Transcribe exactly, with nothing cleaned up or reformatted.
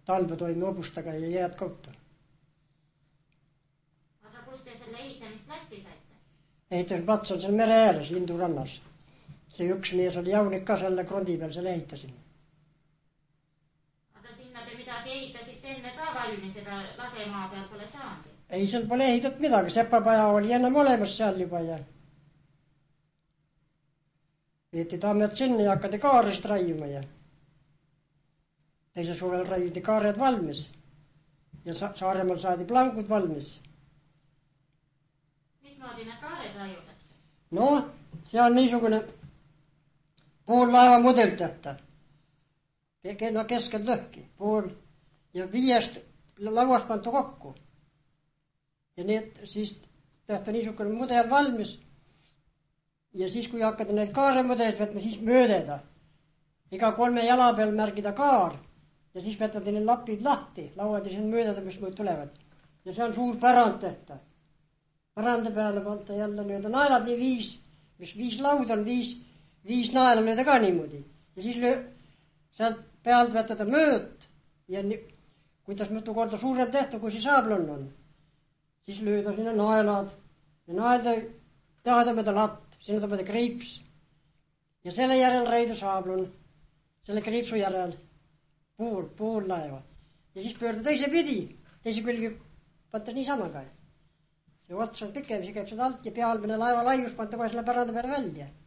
talve toimi hobustega ja jääd kautta. Aga kus te selle ehitamisplatsi saite? Ehitamisplats on seal mere ääres, Lindurannas. See üks mees oli jaunik ka selle krondi peal, selle ehitasin. Aga sinna te midagi ehitasite enne ka valmis, ega lasemaa peal pole saanud? Ei, seal pole ehitat midagi, sepapaja oli ennem olemas seal juba ja veeti tammet sinna ja hakkati kaaresid raiuma ja teise suvel raiuti kaared valmis ja Saaremaal saadi plangud valmis. Mismoodi need kaared raiutakse? No, see on niisugune pool laeva mudel tehta. No keskelt lõhki, pool ja viiest lauast pantu kokku. Ja need siis tehta niisugune mudel valmis. Ja siis kui hakkada neid kaaremudelid võtma, siis möödeda. Iga kolme jala peal märgida kaar. Ja siis võtad need lapid lahti, lauad ja siin möödeda, mis muid tulevad. Ja see on suur pärand tehta. Pärande peale panta jälle nüüd naelad nii viis, mis viis laud on, viis, viis naela lööda ka niimoodi. Ja siis löö, sealt pealt võtada mööd. Ja nii, kuidas mitu korda suurem tehta, kui see saablon on. Siis lööda sinna naelad ja naelda tahada mööda latt. Sinna tõmmata kriips. Ja selle järel reidu saablon. Selle kriipsu järel. Pool, pool laeva. Ja siis pöörda teise pidi. Teise külgi panta niisama ka. See ots on pikem, see käib seda alt ja pealmine laeva laius panta kohe selle päranda peale välja.